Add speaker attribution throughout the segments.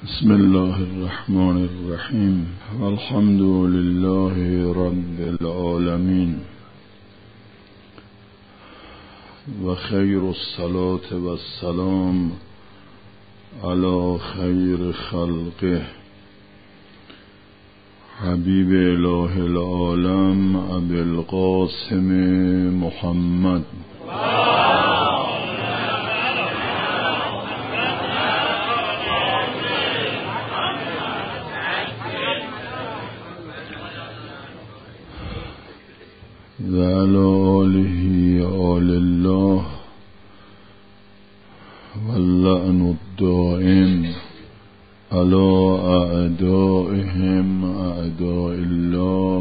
Speaker 1: بسم الله الرحمن الرحیم والحمد لله رب العالمین و خیر الصلاة و السلام علی خیر خلقه حبیب اله العالم ابی القاسم محمد و علی آله آل الله واللعن الدائم علی اعدائهم اعداء الله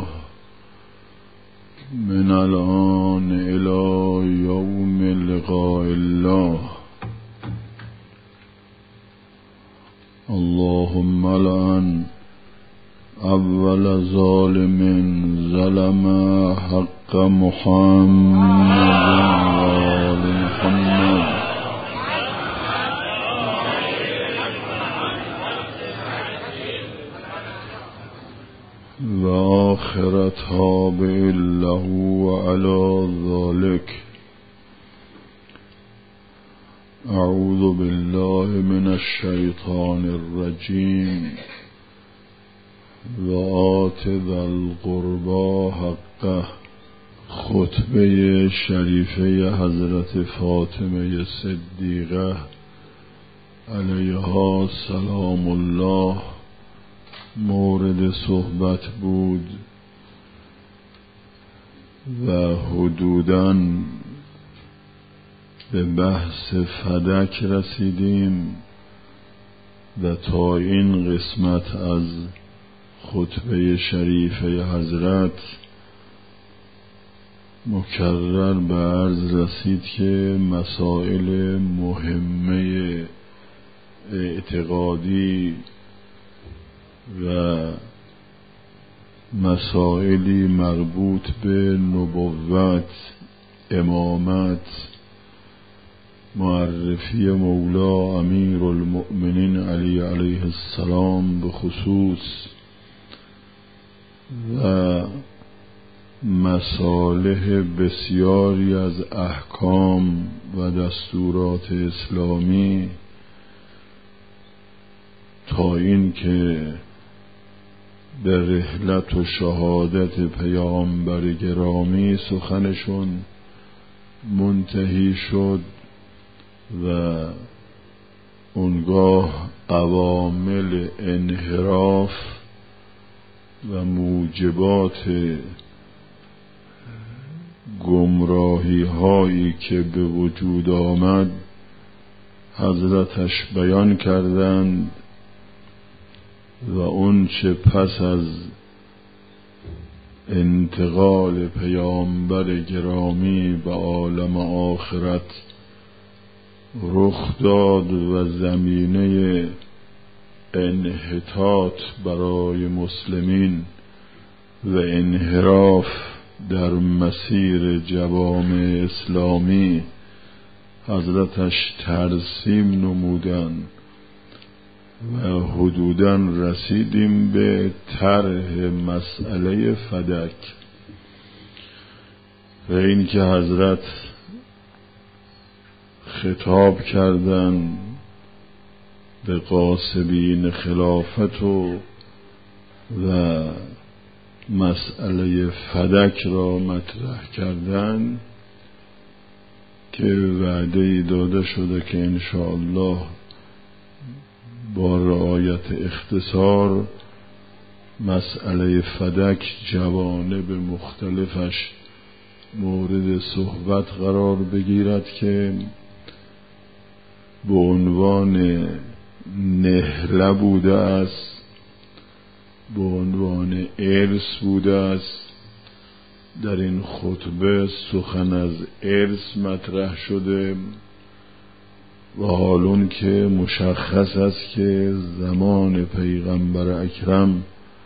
Speaker 1: من الآن الی یوم لقاء الله. اللهم لعن اول ظالم ظلم حق محمد و آل محمد و آخر تابع له علی ذلك. اعوذ بالله من الشیطان الرجیم و آت ذا القربى حقه. خطبه شریفه حضرت فاطمه صدیقه علیها سلام الله مورد صحبت بود و حدوداً به بحث فدک رسیدیم و تا این قسمت از خطبه شریفه حضرت مکرر به عرض رسید که مسائل مهمه اعتقادی و مسائلی مربوط به نبوت، امامت، معرفی مولا امیر المؤمنین علی علیه السلام به خصوص و مصالح بسیاری از احکام و دستورات اسلامی تا این که در رحلت و شهادت پیامبر گرامی سخنشون منتهی شد و اونگاه عوامل انحراف و موجبات گمراهی هایی که به وجود آمد حضرتش بیان کردند و اون چه پس از انتقال پیامبر گرامی به عالم آخرت رخ داد و زمینه انحطاط برای مسلمین و انحراف در مسیر جوامع اسلامی حضرتش ترسیم نمودن و حدوداً رسیدیم به طرح مسئله فدک و این که حضرت خطاب کردن به غاصبین خلافت و مسئله فدک را مطرح کردن که وعده داده شده که انشاءالله با رعایت اختصار مسئله فدک جوانب مختلفش مورد صحبت قرار بگیرد که به عنوان نهله بوده است، به عنوان ارث بوده است. در این خطبه سخن از ارث مطرح شده و حالون که مشخص است که زمان پیغمبر اکرم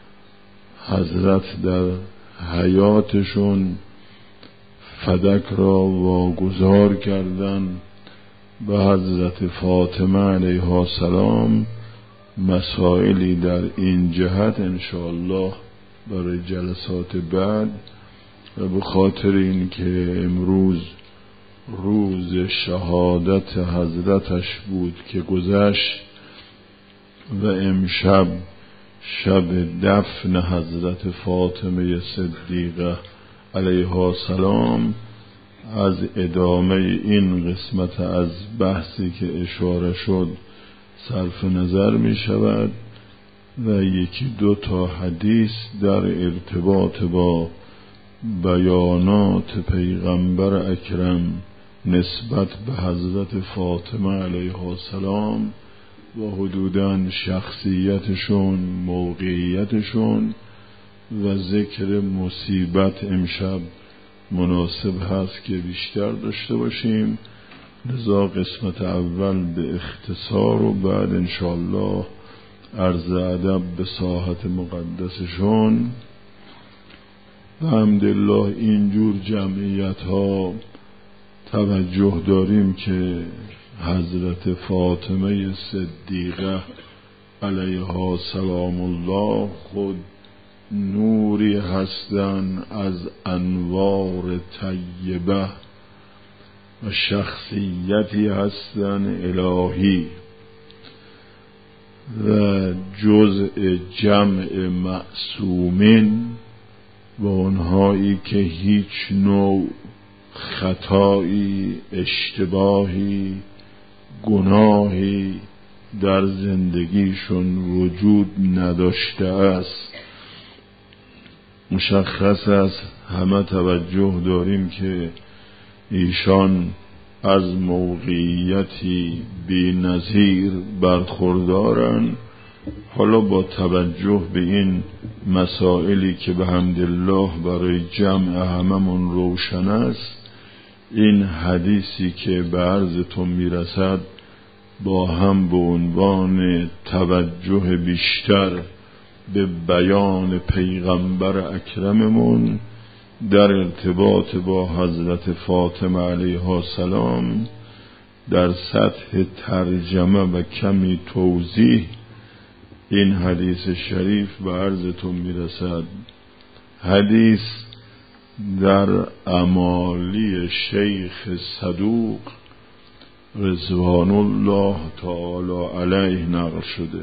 Speaker 1: حضرت در حیاتشون فدک را واگذار کردند به حضرت فاطمه علیها السلام مسائلی در این جهت انشاءالله برای جلسات بعد، و به خاطر این که امروز روز شهادت حضرتش بود که گذشت و امشب شب دفن حضرت فاطمه صدیقه علیها السلام، از ادامه این قسمت از بحثی که اشاره شد صرف نظر می شود و یکی دو تا حدیث در ارتباط با بیانات پیغمبر اکرم نسبت به حضرت فاطمه علیها السلام و حدوداً شخصیتشون، موقعیتشون و ذکر مصیبت امشب مناسب هست که بیشتر داشته باشیم. لذا قسمت اول به اختصار و بعد انشاءالله عرض ادب به ساحت مقدسشون. و الحمدلله اینجور جمعیت ها توجه داریم که حضرت فاطمه صدیقه علیها سلام الله خود نوری هستن از انوار طیبه و شخصیتی هستن الهی و جزء جمع معصومین و اونهایی که هیچ نوع خطایی، اشتباهی، گناهی در زندگیشون وجود نداشته است. مشخص است، همه توجه داریم که ایشان از موقعیتی بی‌نظیر برخوردارن. حالا با توجه به این مسائلی که به حمدالله برای جمع هممون روشن است، این حدیثی که به عرضتون میرسد با هم به عنوان توجه بیشتر به بیان پیغمبر اکرممون در ارتباط با حضرت فاطمه علیها السلام در سطح ترجمه و کمی توضیح این حدیث شریف به عرضتون میرسد. حدیث در اعمالی شیخ صدوق رضوان الله تعالی علیه نقل شده،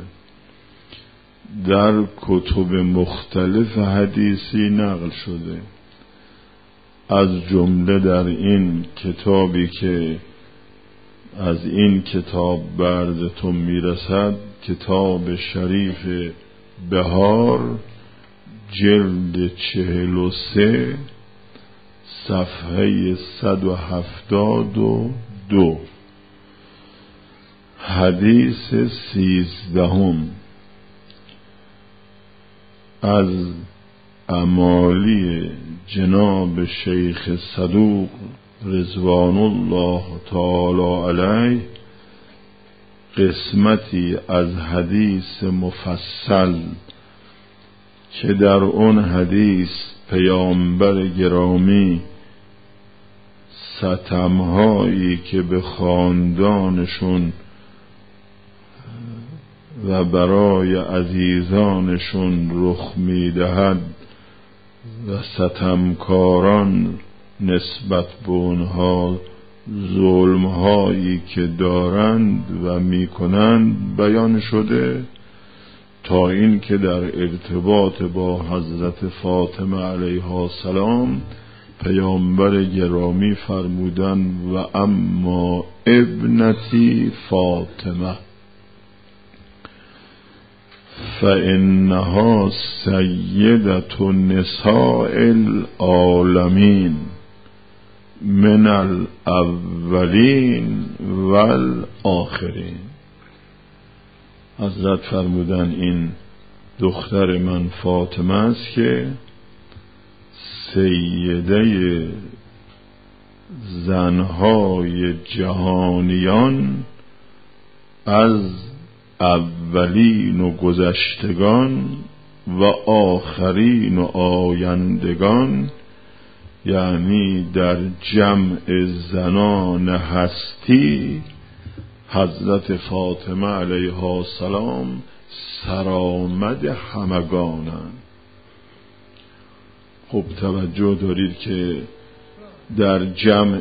Speaker 1: در کتب مختلف حدیثی نقل شده، از جمله در این کتابی که از این کتاب برزتون میرسد، کتاب شریف بهار جلد 43 صفحه 172 حدیث 13 از اعمالی جناب شیخ صدوق رضوان الله تعالی علیه، قسمتی از حدیث مفصل که در اون حدیث پیامبر گرامی ستمهایی که به خاندانشون و برای عزیزانشون رخ میدهد و ستمکاران نسبت به اونها ظلمهایی که دارند و میکنند بیان شده، تا این که در ارتباط با حضرت فاطمه علیها السلام پیامبر گرامی فرمودن و اما ابنتی فاطمه فإنها سیدة نساء العالمین من الاولین والآخرین. حضرت فرمودن این دختر من فاطمه است که سیده زنهای جهانیان از اولین و گذشتگان و آخرین و آیندگان، یعنی در جمع زنان هستی حضرت فاطمه علیها السلام سرآمد همگانند. خب توجه دارید که در جمع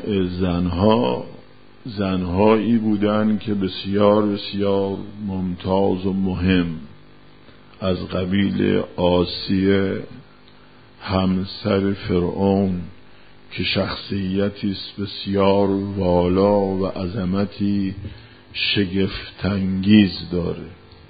Speaker 1: زنهایی بودند که بسیار بسیار ممتاز و مهم، از قبیل آسیه همسر فرعون که شخصیتی است بسیار والا و عظمتی شگفت‌انگیز داره،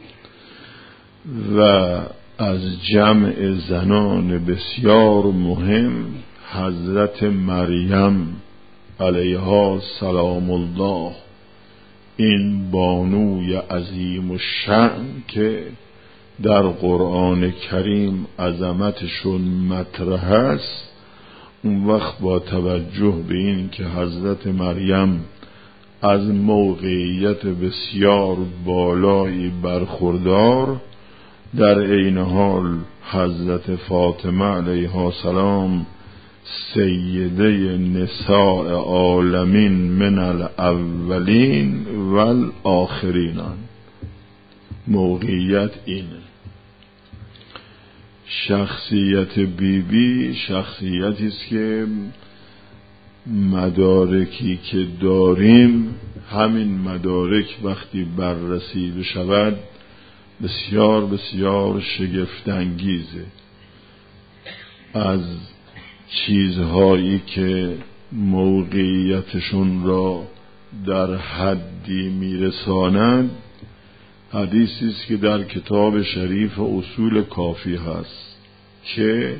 Speaker 1: و از جمع زنان بسیار مهم حضرت مریم علیها سلام الله، این بانوی عظیم الشأن که در قرآن کریم عظمتشون مطرح است. اون وقت با توجه به این که حضرت مریم از موقعیت بسیار بالایی برخوردار، در عین حال حضرت فاطمه علیها السلام سیده نساء عالمین من الاولین و الاخرین، موقعیت اینه. شخصیت بیبی شخصیتی است که مدارکی که داریم، همین مدارک وقتی بررسی بشود بسیار بسیار شگفت‌انگیزه. از چیزهایی که موقعیتشون را در حدی میرساند، حدیثی است که در کتاب شریف اصول کافی هست که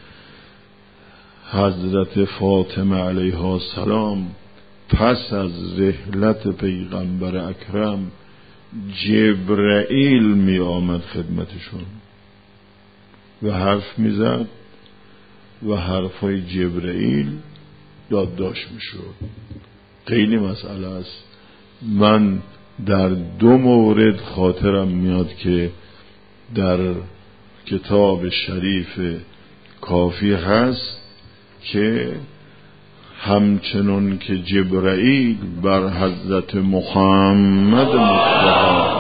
Speaker 1: حضرت فاطمه علیها السلام پس از رحلت پیغمبر اکرم جبرائیل می آمد خدمتشون و حرف می زد و حرفای جبرائیل یادداشت می شد. خیلی مسئله است. من در 2 مورد خاطرم میاد که در کتاب شریف کافی هست که همچنان که جبرائیل بر حضرت محمد مصطفی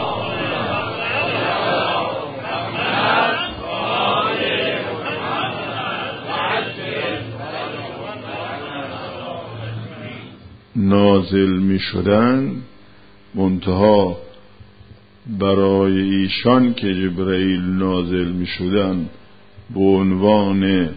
Speaker 1: نازل می شدن، منتها برای ایشان که جبرائیل نازل می شدن به عنوان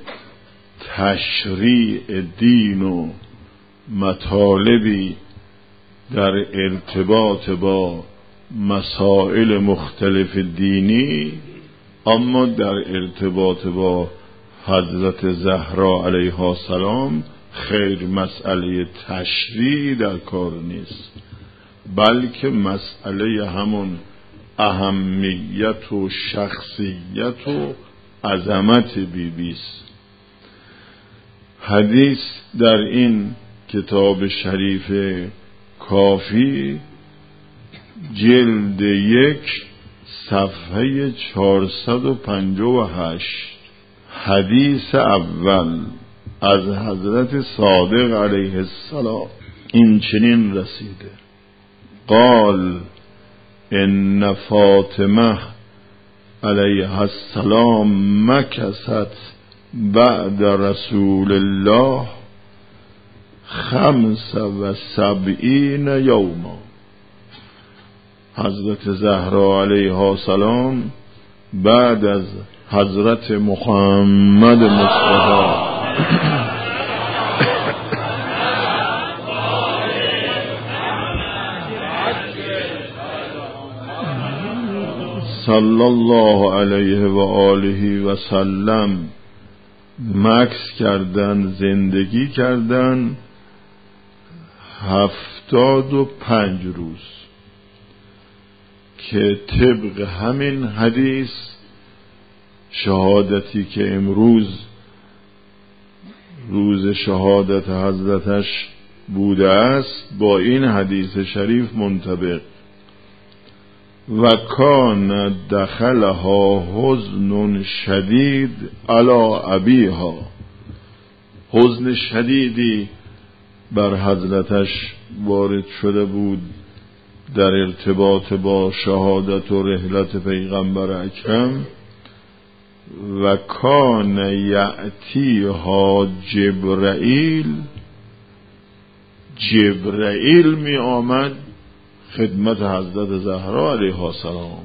Speaker 1: تشریع دین و مطالبی در ارتباط با مسائل مختلف دینی، اما در ارتباط با حضرت زهرا علیها السلام خیر مسئله تشریع در کار نیست، بلکه مسئله همون اهمیت و شخصیت و عظمت بیبیست. حدیث در این کتاب شریف کافی جلد 1 صفحه 458 حدیث اول از حضرت صادق علیه السلام این چنین رسیده: قال ان فاطمه علیها السلام مکثت بعد رسول الله 75 یوما. حضرت زهرا علیها السلام بعد از حضرت محمد مصطفی صلی الله علیه و آله و سلم مکث کردن، زندگی کردن 75 روز، که طبق همین حدیث شهادتی که امروز روز شهادت حضرتش بوده است با این حدیث شریف منطبق. و کان دخلها حزن شدید علی ابیها، حزن شدیدی بر حضرتش وارد شده بود در ارتباط با شهادت و رحلت پیغمبر اکرم و کان یأتیها جبرائیل می آمد خدمت حضرت زهرا علیها السلام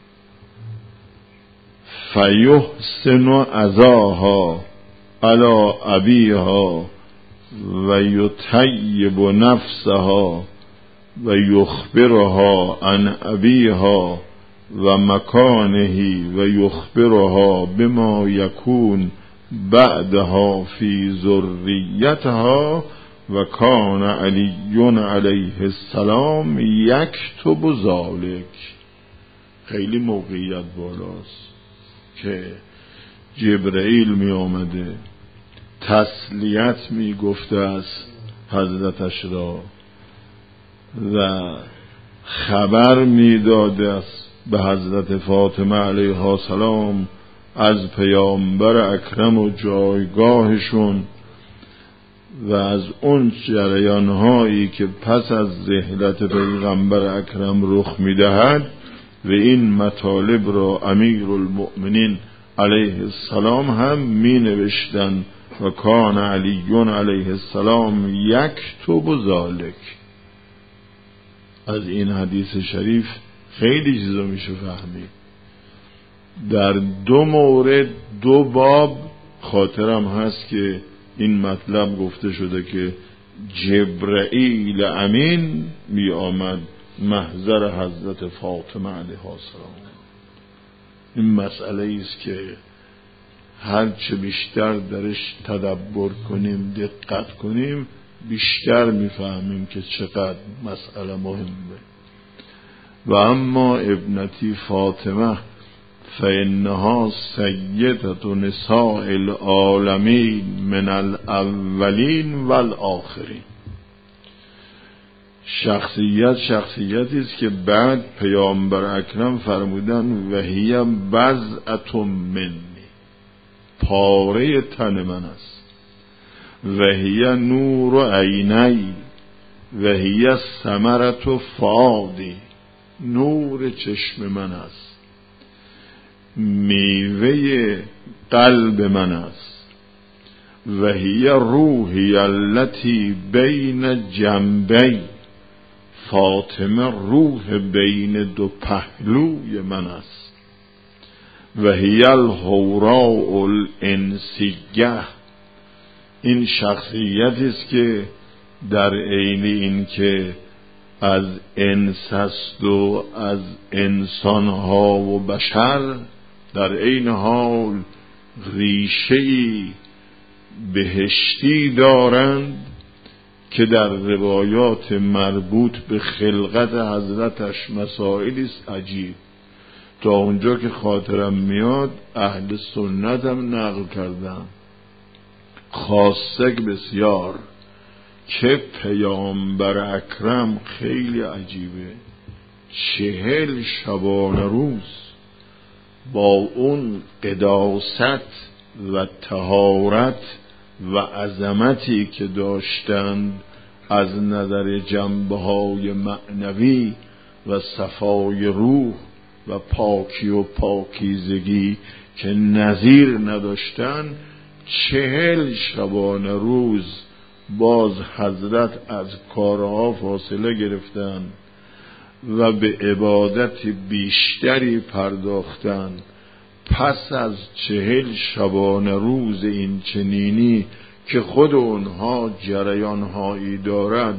Speaker 1: فیحسن عزاها علی ابیها و یطیب نفسها و یخبرها عن ابیها و مکانه و یخبرها بما یکون بعدها فی ذریتها و کان علی علیه السلام یکتب ذالک. خیلی موقعیت بالاست که جبرائیل می آمده تسلیت می گفته است حضرتش را و خبر می داده است به حضرت فاطمه علیها السلام از پیامبر اکرم و جایگاهشون و از اون جریانهایی که پس از رحلت پیغمبر اکرم رخ می دهد و این مطالب را امیرالمؤمنین علیه السلام هم می نوشتن و کان علی علیه السلام یکتب ذالک. از این حدیث شریف خیلی چیزا میشه فهمید. در 2 مورد 2 باب خاطرم هست که این مطلب گفته شده که جبرائیل امین می آمد محضر حضرت فاطمه علیها السلام. این مسئله است که هرچه بیشتر درش تدبر کنیم دقت کنیم بیشتر میفهمیم که چقدر مسئله مهمه. و اما ابنتی فاطمه فإنها سیدة نساء العالمین من الاولین والآخرین. شخصیتی است که بعد پیامبر اکرم فرمودن و هی بضعة منی، پاره تن من است، و هی نور عینی و هی ثمرة فؤادی، نور چشم من است، میوه قلب من است، و هی روحی التي بین جنبی، فاطمه روح بین 2 پهلوی من است، و هی الحوراء الانسیه. این شخصیتی است که در عین این که از انس است و از انسانها و بشر، در عین حال ریشه‌ای بهشتی دارند که در روایات مربوط به خلقت حضرتش مسائلی است عجیب. تا اونجا که خاطرم میاد اهل سنت هم نقل کردم خاصه بسیار که پیامبر اکرم خیلی عجیبه 40 شبانه روز با اون قداست و طهارت و عظمتی که داشتند از نظر جنبه‌های معنوی و صفای روح و پاکی و پاکیزگی که نظیر نداشتن 40 شبانه روز باز حضرت از کارها فاصله گرفتن و به عبادت بیشتری پرداختن. پس از 40 شبانه روز این چنینی که خود اونها جریانهایی دارد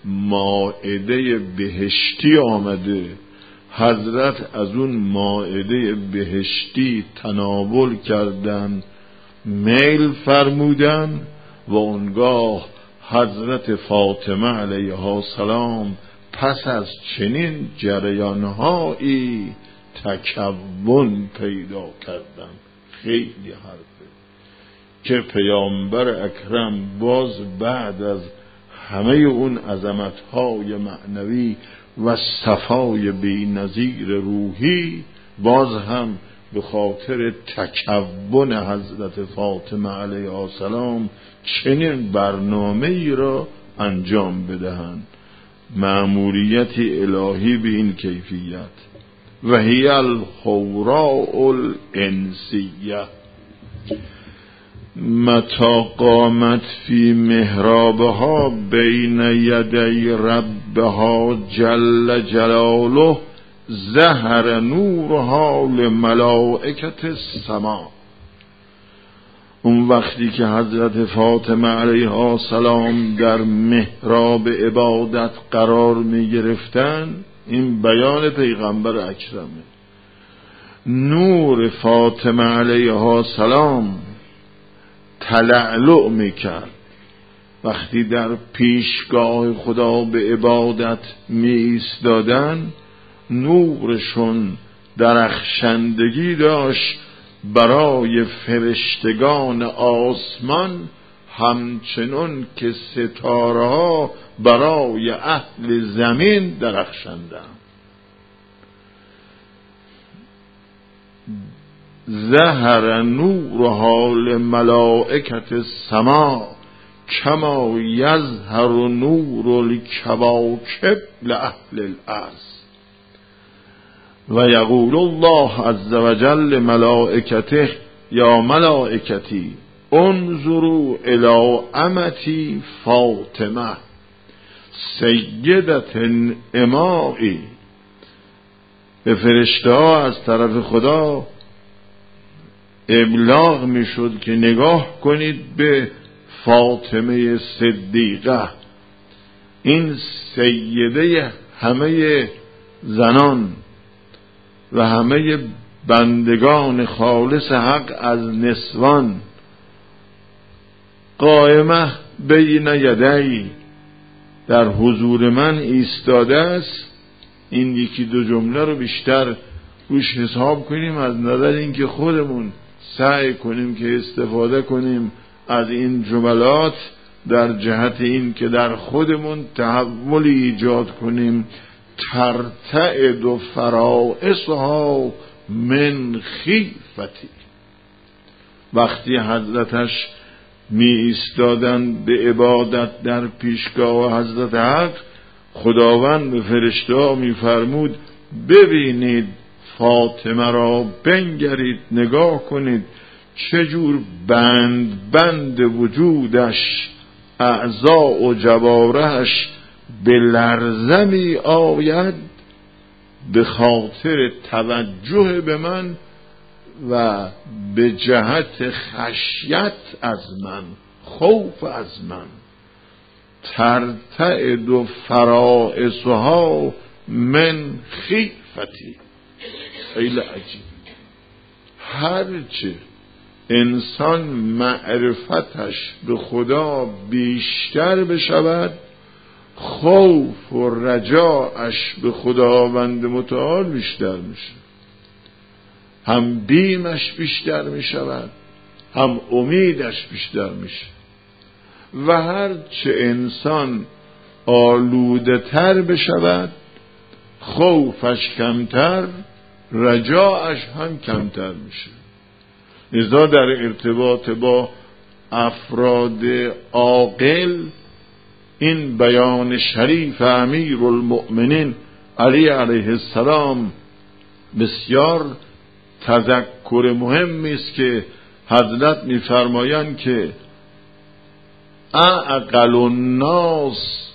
Speaker 1: مائده بهشتی آمده، حضرت از اون مائده بهشتی تناول کردن، میل فرمودن و اونگاه حضرت فاطمه علیها السلام پس از چنین جریانهایی تکون پیدا کردن. خیلی حرفه که پیامبر اکرم باز بعد از همه اون عظمتهای معنوی و صفای بی‌نظیر روحی باز هم به خاطر تکون حضرت فاطمه علیها السلام چنین برنامه‌ای را انجام بدهند. مأموریتی الهی به این کیفیت. و هی الحوراء الانسیه متی قامت فی محرابها بین یدی ربها جل جلاله ظهر نورها لملائکة السماء. اون وقتی که حضرت فاطمه علیها السلام در محراب عبادت قرار می گرفتن، این بیان پیغمبر اکرمه، نور فاطمه علیها السلام تلألؤ میکرد. وقتی در پیشگاه خدا به عبادت می ایستادن، نورشون درخشندگی داشت برای فرشتگان آسمان، همچنان که ستاره ها برای اهل زمین درخشندند. ظهر نورها لملائکة السماء کما یظهر نور الکواکب لأهل الارض. و یقول الله عز وجل ملائکته یا ملائکتی انظروا الی امتی فاطمه سیدة امائی. به فرشته ها از طرف خدا ابلاغ می شد که نگاه کنید به فاطمه صدیقه، این سیده همه زنان و همه بندگان خالص حق از نسوان، قائمه بین یدی، در حضور من ایستاده است. این یکی دو جمله رو بیشتر روش حساب کنیم، از نظر اینکه خودمون سعی کنیم که استفاده کنیم از این جملات در جهت این که در خودمون تحولی ایجاد کنیم. ترتعد فرائصها من خیفتی. وقتی حضرتش می ایستادن به عبادت در پیشگاه حضرت حق، خداوند به فرشته ها می فرمود ببینید فاطمه را، بنگرید، نگاه کنید چجور بند وجودش، اعضا و جوارحش به لرزه می آید به خاطر توجه به من و به جهت خشیت از من، خوف از من. ترتعد فرائصها من خیفتی. خیلی عجیب. هرچه انسان معرفتش به خدا بیشتر بشود، خوف و رجاعش به خداوند متعال بیشتر میشه. هم بیمش بیشتر میشود، هم امیدش بیشتر میشه. و هرچه انسان آلوده تر بشود، خوفش کمتر، رجاعش هم کمتر میشه. لذا در ارتباط با افراد عاقل این بیان شریف امیرالمؤمنین علی علیه السلام بسیار تذکر مهمی است که حضرت می‌فرمایند که اعقل الناس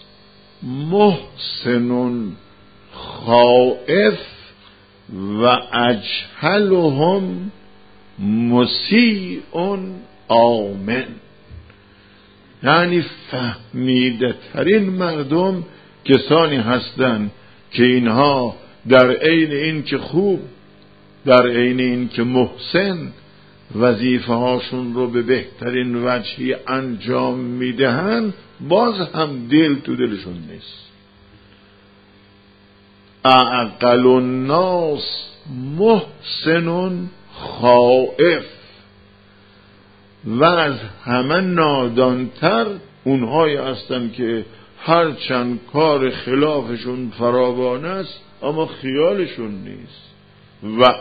Speaker 1: محسن خائف و اجهلهم مسیء آمن. یعنی فهمیده ترین مردم کسانی هستند که اینها در عین این که خوب، در عین این که محسن، وظیفه هاشون رو به بهترین وجهی انجام میدهن، باز هم دل تو دلشون نیست. اعقل الناس محسن خائف. و از همه نادانتر اونهایی هستن که هرچند کار خلافشون فراوان است اما خیالشون نیست. و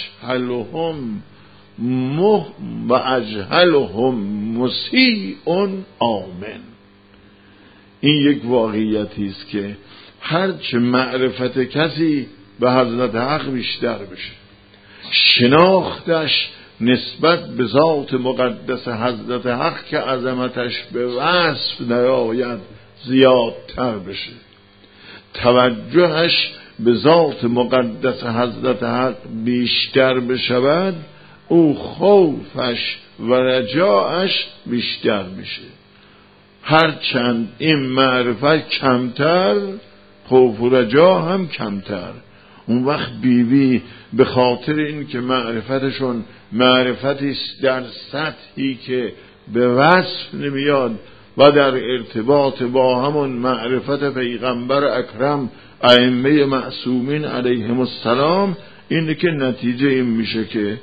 Speaker 1: اجهلهم مسیء آمن. این یک واقعیتی است که هرچه معرفت کسی به حضرت حق بیشتر بشه، شناختش نسبت به ذات مقدس حضرت حق که عظمتش به وصف نیاید زیادتر بشه، توجهش به ذات مقدس حضرت حق بیشتر بشود، او خوفش و رجاعش بیشتر میشه. هرچند این معرفت کمتر، خوف و رجا هم کمتر. اون وقت بیوی به خاطر این که معرفتشون معرفتی در سطحی که به وصف نمیاد و در ارتباط با همون معرفت پیغمبر اکرم ائمه معصومین علیهم السلام، اینه که نتیجه این میشه که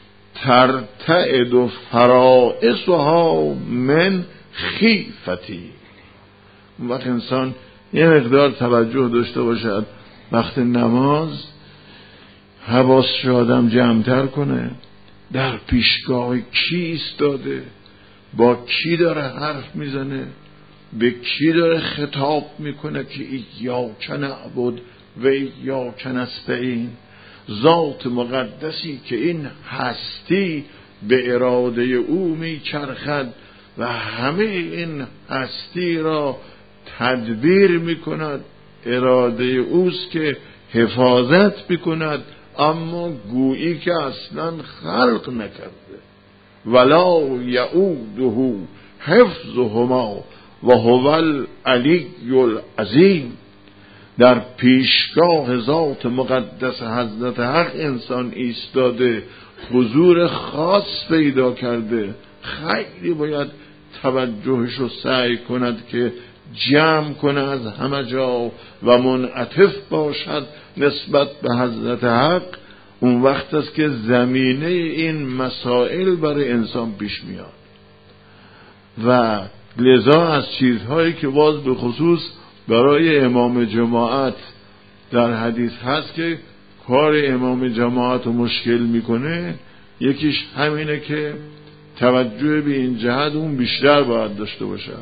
Speaker 1: ترتعد فرائصها من خیفتی. اون وقت انسان یه مقدار توجه داشته باشد، وقت نماز حواسش آدم جمع‌تر کنه، در پیشگاه کی ایستاده، با کی داره حرف میزنه، به کی داره خطاب میکنه که ایاک نعبد و ایاک نستعین. ذات مقدسی که این هستی به اراده او میچرخد و همه این هستی را تدبیر میکند، اراده اوست که حفاظت میکند، اما گویی که اصلا خلق نکرده. ولا یعوده حفظهما و هو العلی العظیم. در پیشگاه ذات مقدس حضرت حق انسان ایستاده، حضور خاص پیدا کرده، خیلی باید توجهش رو سعی کند که جمع کنه از همه جا و منعطف باشد نسبت به حضرت حق. اون وقت است که زمینه این مسائل برای انسان پیش میاد. و لذا از چیزهایی که باز به خصوص برای امام جماعت در حدیث هست که کار امام جماعت رو مشکل میکنه، یکیش همینه که توجه به این جهت اون بیشتر باید داشته باشه.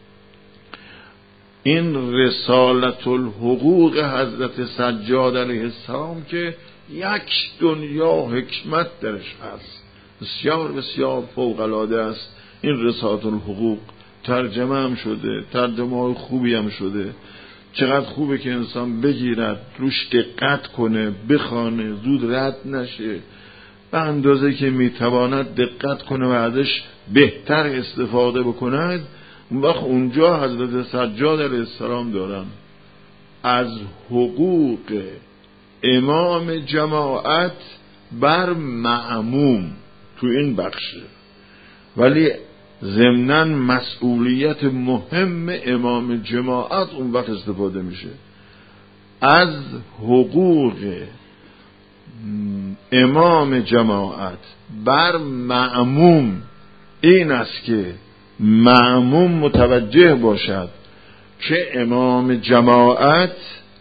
Speaker 1: این رسالت الحقوق حضرت سجاد علیه السلام که یک دنیا حکمت درش هست، بسیار بسیار فوق العاده است. این رسالت الحقوق ترجمه هم شده، ترجمه های خوبی هم شده. چقدر خوبه که انسان بگیرد، روش دقت کنه، بخوانه، زود رد نشه، به اندازه که میتواند دقت کنه و ازش بهتر استفاده بکند. اون وقت اونجا حضرت سجاد علیه السلام دارن از حقوق امام جماعت بر مأموم تو این بخشه، ولی ضمناً مسئولیت مهم امام جماعت اون وقت استفاده میشه. از حقوق امام جماعت بر مأموم این است که مأموم متوجه باشد که امام جماعت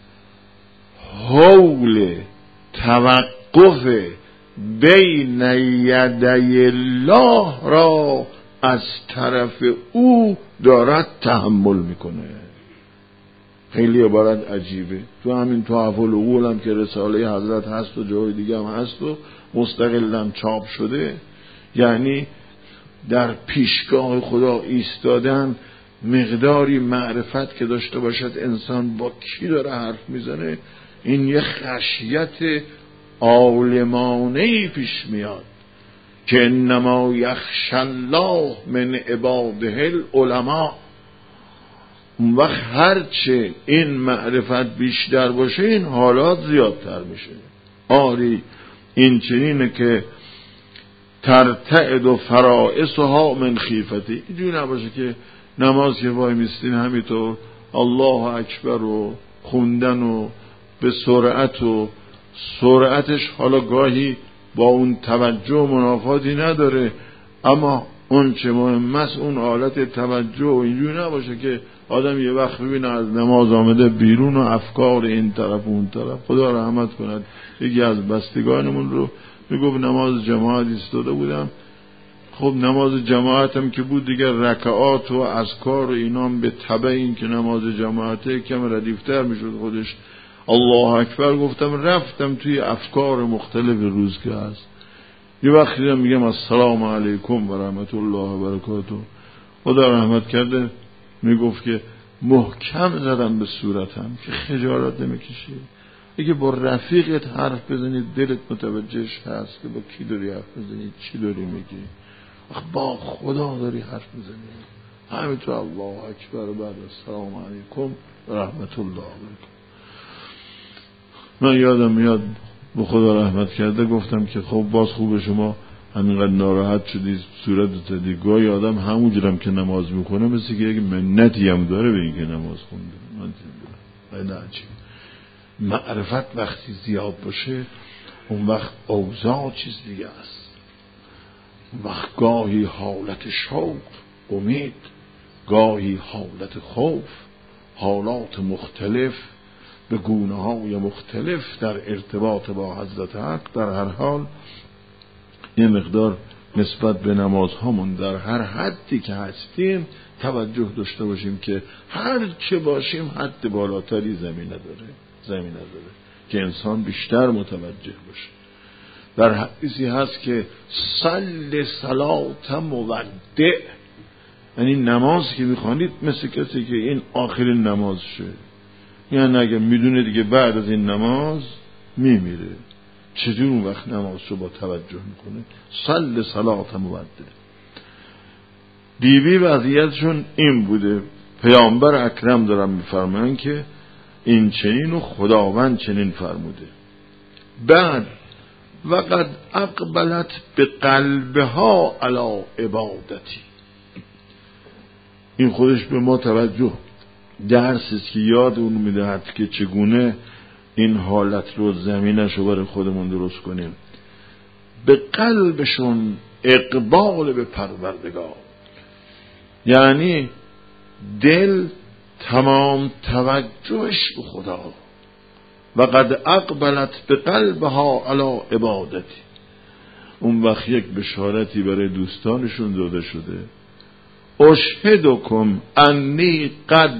Speaker 1: حول توقف بین یدی الله را از طرف او دارد تحمل میکنه. خیلی عبارت عجیبه. تو همین تحفل العقول هم که رساله حضرت هست و جای دیگه هم هست و مستقلم چاپ شده، یعنی در پیشگاه خدا ایستادن، مقداری معرفت که داشته باشد انسان با کی داره حرف میزنه، این یه خشیت عالمانه‌ای پیش میاد که انما یخشی الله من عباده العلماء. اون وقت هرچه این معرفت بیشتر باشه این حالات زیادتر میشه. آری این چنینه که ترتعد و فرائصها من خیفتی. اینجوری نباشه که نماز که وای میستین همینطور الله اکبر و خوندن و به سرعت و سرعتش حالا گاهی با اون توجه منافاتی نداره، اما اون چه مهم است اون حالت توجه. و اینجوری نباشه که آدم یه وقت ببینه از نماز آمده بیرون و افکار این طرف و اون طرف. خدا رحمت کند. یکی از بستگانمون رو میگفت نماز جماعت ایستاده بودم، خب نماز جماعت هم که بود دیگر رکعات و اذکار و اینام به تبع این که نماز جماعته کم ردیفتر میشد خودش. الله اکبر گفتم رفتم توی افکار مختلف روز که هست. یه وقتی میگم السلام علیکم و رحمت الله و برکاته، خدا رحمت کرده میگفت که محکم زدم به صورتم که خجالت نمیکشی اگه با رفیقت حرف بزنی دلت متوجهش هست که با کی داری حرف بزنی، چی داری میگی، با خدا داری حرف بزنی. همینطور الله اکبر و بعد السلام علیکم و رحمت الله و برکاته. من یادم میاد به خدا رحمت کرده گفتم که خب باز خوب شما همینقدر ناراحت شدی صورت تدی. گاهی آدم همونجورم که نماز میکنه مثل که یک منتی هم داره به این که نماز خونده. من نه چی معرفت وقتی زیاد باشه اون وقت اوضاع چیز دیگه است. وقت گاهی حالت شوق، امید، گاهی حالت خوف، حالات مختلف به گونه های مختلف در ارتباط با حضرت حق. در هر حال یه مقدار نسبت به نمازهامون در هر حدی که هستیم توجه داشته باشیم که هر چه باشیم حد بالاتری زمینه داره که انسان بیشتر متوجه باشه. در حدیثی هست که صل صلات مودع، یعنی نماز که میخوانید مثل کسی که این آخرین نماز شه، یعنی اگه میدونه دیگه بعد از این نماز میمیره چجور اون وقت نماز رو با توجه میکنه؟ صل صلات مودع. بیبی وضعیتشون این بوده، پیامبر اکرم دارم میفرمایند که این چنین و خداوند چنین فرموده. بعد وقد اقبلت به قلبها علی عبادتی، این خودش به ما توجه درسی است که یاد اون میدهد که چگونه این حالت رو زمینش رو برای خودمون درست کنیم. به قلبشون اقبال به پروردگار، یعنی دل تمام توجهش به خدا. و قد اقبلت به قلبها علی عبادتی. اون وقت یک بشارتی برای دوستانشون داده شده، اشهدکم انی قد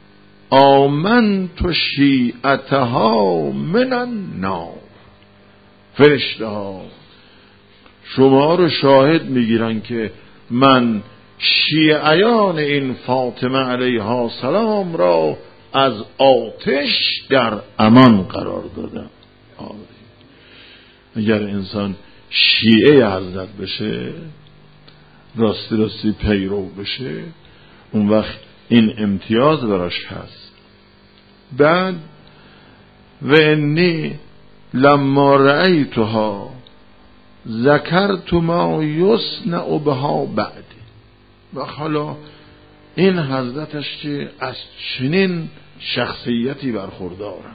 Speaker 1: آمنت شیعتها من النار. فرشته ها شما رو شاهد میگیرن که من شیعیان این فاطمه علیها سلام را از آتش در امان قرار دادم. اگر انسان شیعه حضرت بشه، راستی پیرو بشه، اون وقت این امتیاز براش هست. بعد و انی لما رأیتها ذکرت ما یصنع بها بعدی. و حالا این حضرتش که از چنین شخصیتی برخوردارن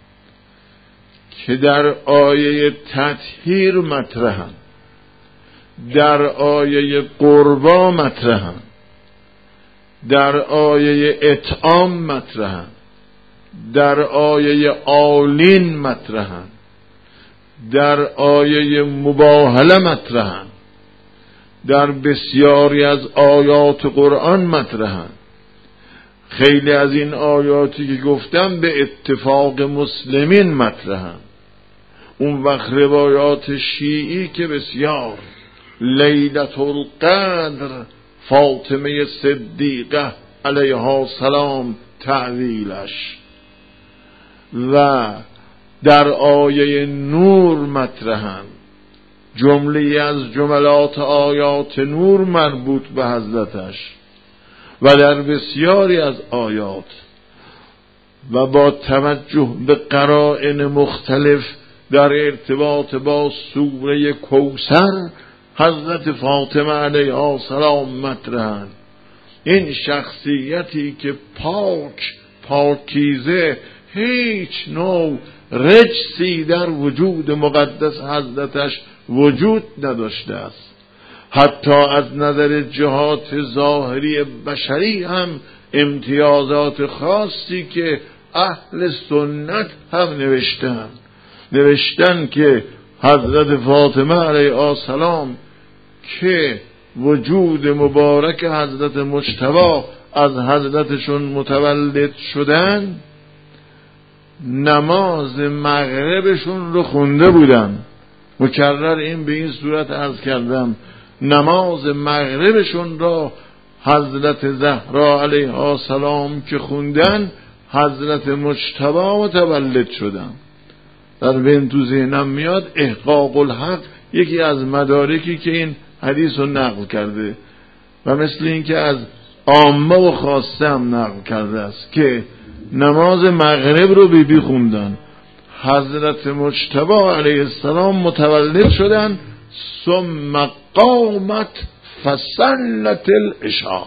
Speaker 1: که در آیه تطهیر مطرحن، در آیه قربا مطرحن، در آیه اطعام مطرحن، در آیه آلین مطرحن، در آیه مباهله مطرحن، در بسیاری از آیات قرآن مطرحن. خیلی از این آیاتی که گفتم به اتفاق مسلمین مطرحن. اون وقت روایات شیعی که بسیار، لیلة القدر فاطمه صدیقه علیها سلام تعویلش، و در آیه نور مطرحن، جمله از جملات آیات نور مربوط به حضرتش، و در بسیاری از آیات و با توجه به قرائن مختلف در ارتباط با سوره کوثر حضرت فاطمه علیها سلام مطرحن. این شخصیتی که پاکیزه، هیچ نوع رجسی در وجود مقدس حضرتش وجود نداشته است. حتی از نظر جهات ظاهری بشری هم امتیازات خاصی که اهل سنت هم نوشتن که حضرت فاطمه علیها السلام که وجود مبارک حضرت مجتبی از حضرتشون متولد شدن، نماز مغربشون رو خونده بودن. مکرر این به این صورت عرض کردم، نماز مغربشون را حضرت زهرا علیها السلام که خوندن، حضرت مجتبی متولد شدن. در بین تو ذهنم میاد احقاق الحق یکی از مدارکی که این حدیث رو نقل کرده و مثل این که از عامه و خاصه هم نقل کرده است که نماز مغرب رو بی خوندن، حضرت مجتبی علیه السلام متولد شدن، ثم قامت فصلت العشاء.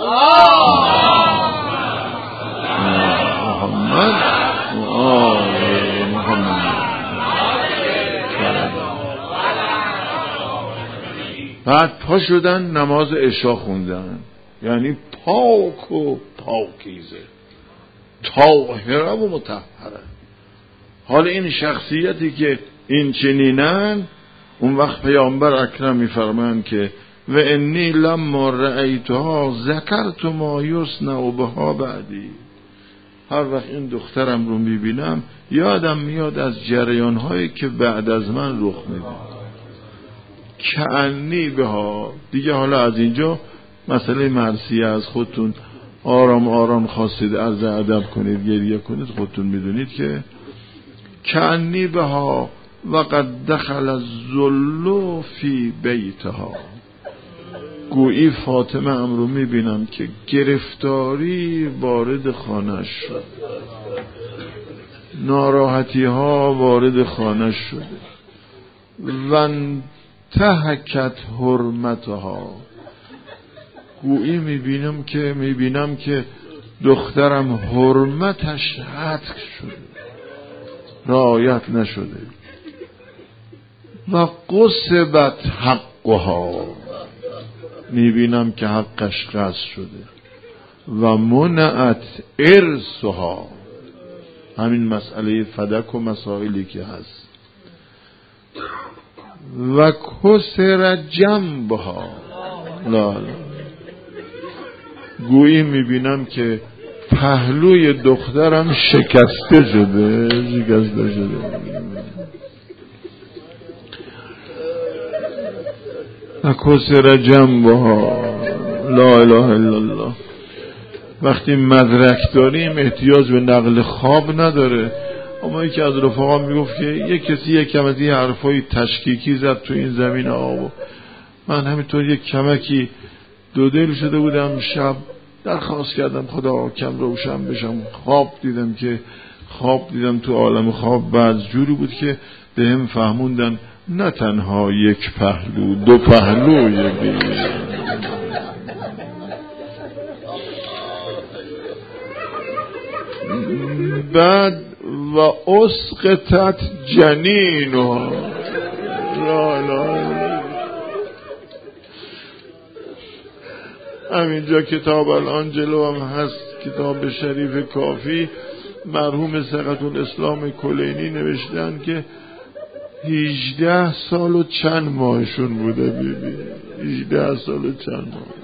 Speaker 1: بعد پا شدن نماز عشا خوندن، یعنی پاک و پاکیزه، طاهره و مطهره. حال این شخصیتی که این چنینن، اون وقت پیامبر اکرم میفرمایند که و انی لما رأیتها ذکرت ما یصنع بها بعدی. هر وقت این دخترم رو میبینم یادم میاد از جریانهایی که بعد از من رخ میده. کعنی بها دیگه. حالا از اینجا مسئله مرثیه از خودتون آرام آرام خواستید عرض ادب کنید، گریه کنید، خودتون میدونید که کعنی بها و قد دخل الذل فی بیتها. گویی فاطمه ام رو میبینم که گرفتاری وارد خانه‌اش شد، ناراحتی ها وارد خانه‌اش شده و انتهکت حرمتها. گویی میبینم که دخترم حرمتش حتک شده، رعایت نشده. و قصبت حقها، میبینم که حقش قصد شده. و منعت ارثها، همین مسئله فدک و مسائلی که هست. و کسر جنبها، لا گویی میبینم که پهلوی دخترم شکسته شده. و کسر جنبها، لا اله الا الله. وقتی مدرک داریم احتیاج به نقل خواب نداره. اما یکی از رفقا میگفت که یک کسی یک کم از این حرفای تشکیکی زد تو این زمین آب. من همینطور یک کمکی دو دل شده بودم، شب درخواست کردم خدا کم روشن بشم. خواب دیدم تو عالم خواب بعض جوری بود که بهم فهموندن نه تنها یک پهلو، دو پهلو یکی. بعد و اسقطت جنینها، همینجا کتاب الان جلو هم هست، کتاب شریف کافی، مرحوم ثقة الاسلام کلینی نوشتن که 18 سال و چند ماهشون بوده بیبی. 18 سال و چند ماه.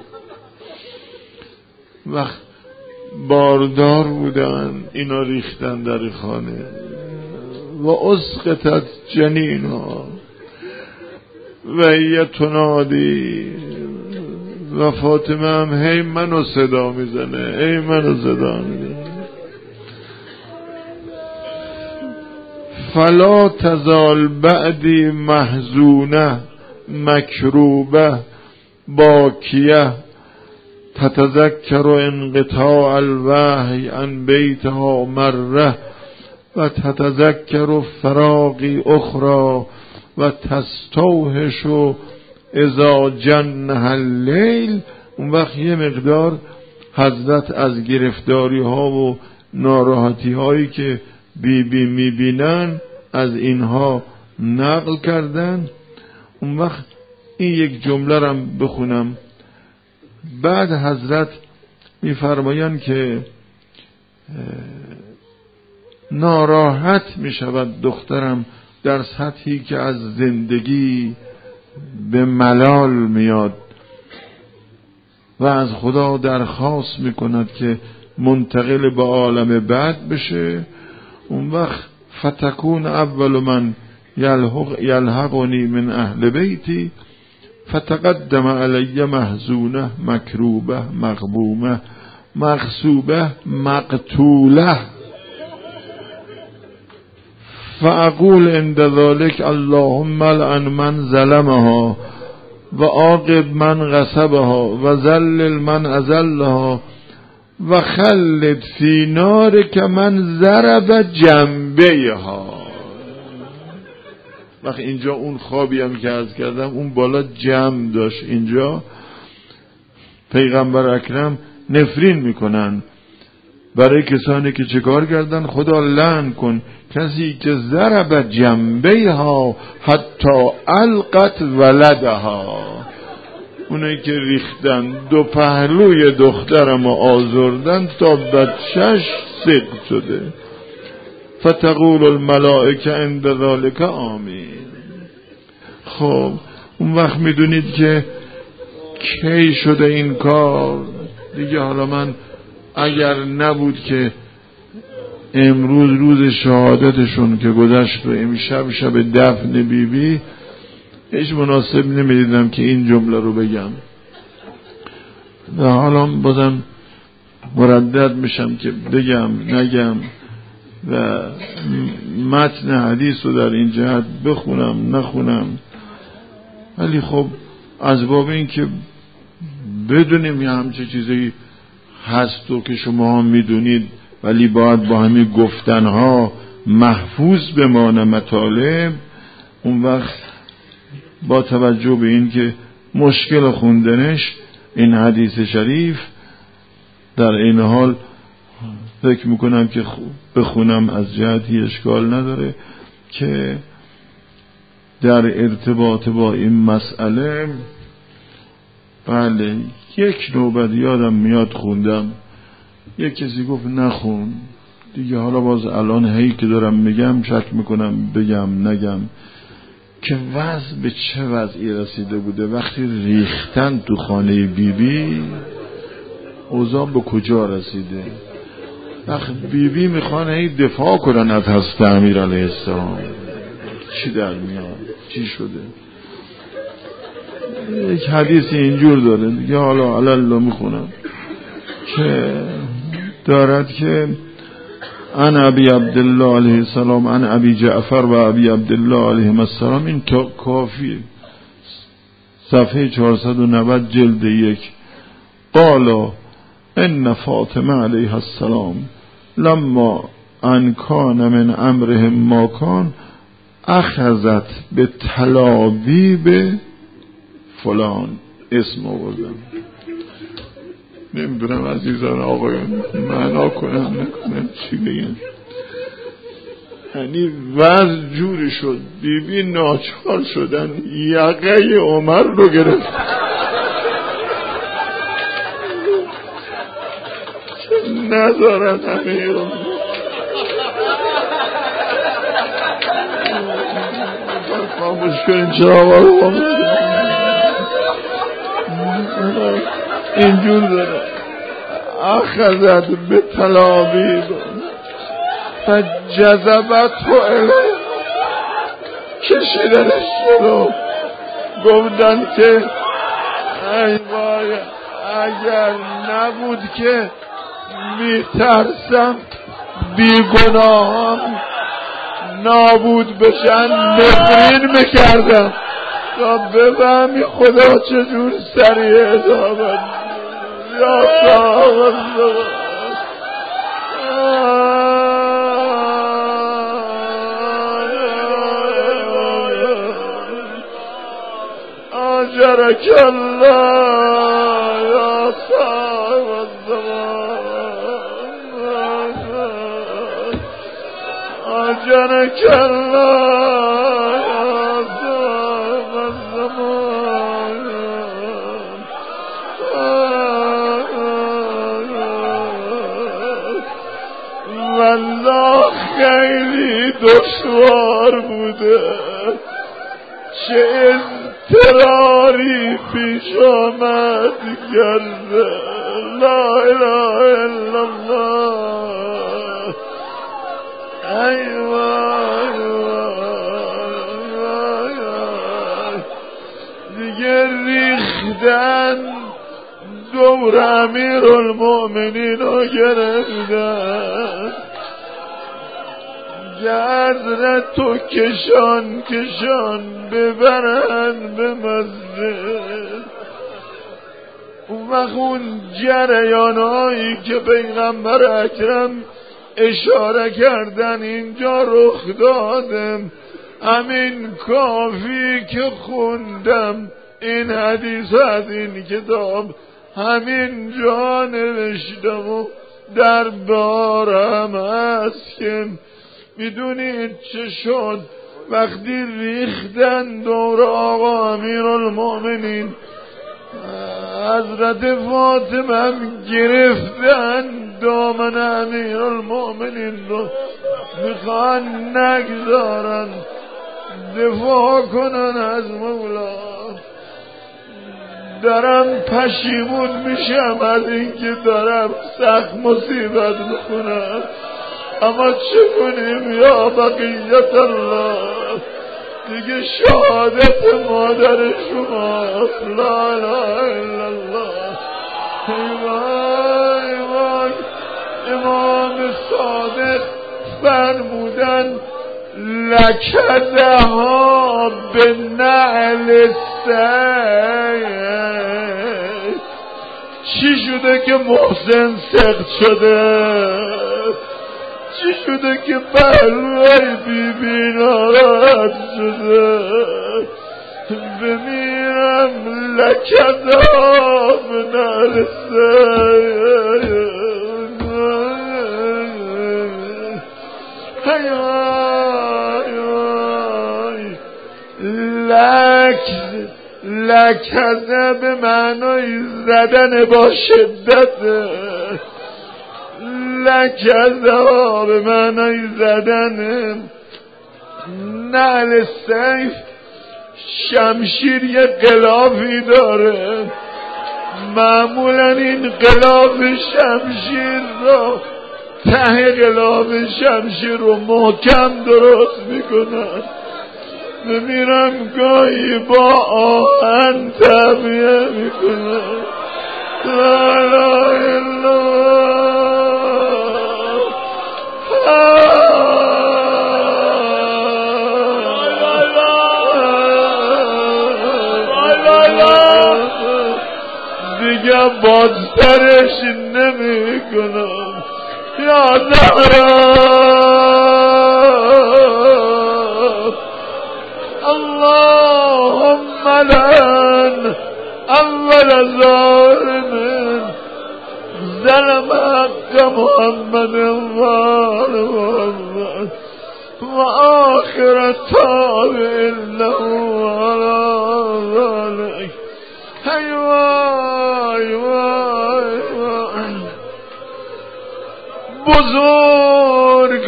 Speaker 1: وقت باردار بودن اینا ریختن در خانه. و اسقطت جنینها و هی تنادی. و فاطمه هم هی منو صدا میزنه. فلا تزال بعدی محزونه مکروبه باکیه تتذکر انقطاع الوحی عن بیتها مره و تتذکر فراقی اخرى و تستوحش اذا جنها اللیل. اون وقت یه مقدار حضرت از گرفتاری ها و ناراحتی هایی که بی میبینن از اینها نقل کردن. اون وقت این یک جمله رم بخونم. بعد حضرت میفرمایند که ناراحت میشود دخترم در سطحی که از زندگی به ملال میاد و از خدا درخواست میکند که منتقل به عالم بعد بشه. اون وقت فتکون اول من یلحقنی من اهل بیتی فتقدم علی محزونه مکروبه مغبومه مغصوبه مقتوله فاقول عند ذلك اللهم لعن من ظلمها و عاقب من غصبها و ذلل من اذلها و خلد فی نار که من ضرب جنبهها. وقتی اینجا اون خوابی هم که عرض کردم اون بالا جمع داشت، اینجا پیغمبر اکرم نفرین میکنن برای کسانی که چه کار کردن. خدا لعن کن کسی که ضرب جنبهها حتی القت ولدها، اونایی که ریختن دو پهلوی دخترم آزردن تا بچهش سقط شده. فتقول الملائکه عند ذلك آمین. خب اون وقت میدونید که کی شده این کار دیگه. حالا من اگر نبود که امروز روز شهادتشون که گذشت و امشب شب دفن بیبی، هیچ مناسب نمیدیدم که این جمله رو بگم. و حالا بازم مردد میشم که بگم نگم و متن حدیث رو در این جهت بخونم نخونم، ولی خب از باب این که بدونیم یه همچه چیزی هست و که شما هم میدونید، ولی باید با همین گفتنها محفوظ بمانه مطالب. اون وقت با توجه به این که مشکل خوندنش این حدیث شریف، در این حال فکر میکنم که بخونم از جهتی اشکال نداره که در ارتباط با این مسئله. بله یک نوبت یادم میاد خوندم، یک کسی گفت نخون دیگه. حالا باز الان هی که دارم میگم شک میکنم بگم نگم که وضع به چه وضعی رسیده بوده. وقتی ریختن تو خانه بیبی اوضاع به کجا رسیده. وقتی بیبی میخوان هی دفاع کنن از حضرت امیر علیه السلام، چی در میاد چی شده. یک حدیثی اینجور داره دیگه، حالا الله میخونم که دارد که عن ابی عبدالله علیه السلام عن ابی جعفر و ابی عبدالله علیه السلام. این کافیه، صفحه 490 جلد 1. قال ان فاطمه علیه السلام لما ان کان من امرهم ما کان اخذت به تلابیب فلان. اسم آوردم، نمیدونم عزیزان آقایان معنا کنم نکنم چی بگم. یعنی وضع جوری شد بیبی ناچار شدن یقه عمر رو گرفت نذارن همه رو خاموش کنین. چرا اینجور داره اخذت به تلابیب فجذبت و اله، کشیدنش جلو، گفتن که ای وای اگر نبود که میترسم بیگناهان نابود بشن نفرین میکردم. تا بفهمی خدا چجور سریع اجابت. یا صاحب آجرک الله یا صاحب الزمان آجرک الله یا صاحب الزمان. والله خیلی دشوار بوده، چه اضطراری پیش آمد کرده. لا اله الا الله. ای وای وای وای. دیگه ریختن دور امیرالمؤمنین رو گرفتن، گردن تو کشان کشان ببرن به مسجد. اون وقت اون جریانایی که پیغمبر اکرم اشاره کردن اینجا رخ دادم. همین کافی که خوندم این حدیث از این کتاب همین جا نوشتم و در بارم هست که میدونید چه شد وقتی ریختن دور آقا امیرالمؤمنین. حضرت فاطمه هم گرفتن دامن امیرالمؤمنین رو، میخوان نگذارن دفاع کنن از مولا. دارم پشیمون میشم از اینکه دارم سخت مصیبت میکنم، اما چه کنیم یا بقیت الله، دیگه شهادت مادر شما. لا اله الا الله. وای وای. امام صادق فرمودن لکدها به نعل سید. چی شده که محسن سخت شده؟ چی شده که پهلوی بیبی ناراحت شده؟ بمیرم لکدها به نعل سید. لکزه به معنای زدن با شدت، لکزه به معنای زدن. نعل سیف شمشیر یه غلافی داره، معمولا این غلاف شمشیر رو ته غلاف شمشیر رو محکم درست میکنن. بمیرم گاهی با آهن تبیه میکنن. لا اله الا الله. دیگه بازترش نمی کنم. یا زهرا اللهم لعن اول ظالم ظلم حق محمد وآل محمد وآخر تابع له على ذلك. ای وای وای وای. بزرگ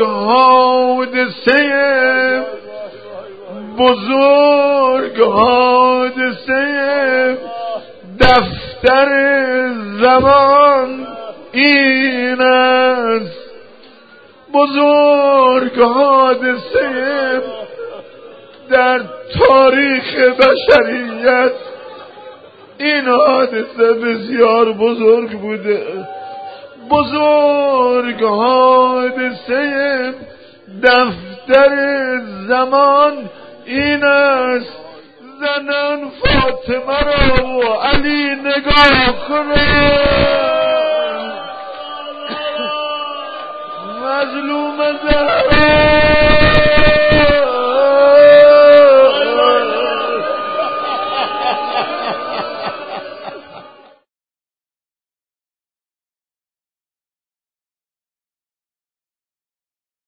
Speaker 1: حادثه دفتر زمان این است. بزرگ حادثه در تاریخ بشریت این حادثه بسیار بزرگ بوده. بزرگ حادثه دفتر زمان این است. زنان فاطمه را و علی نگاه کنه، مظلوم زهرا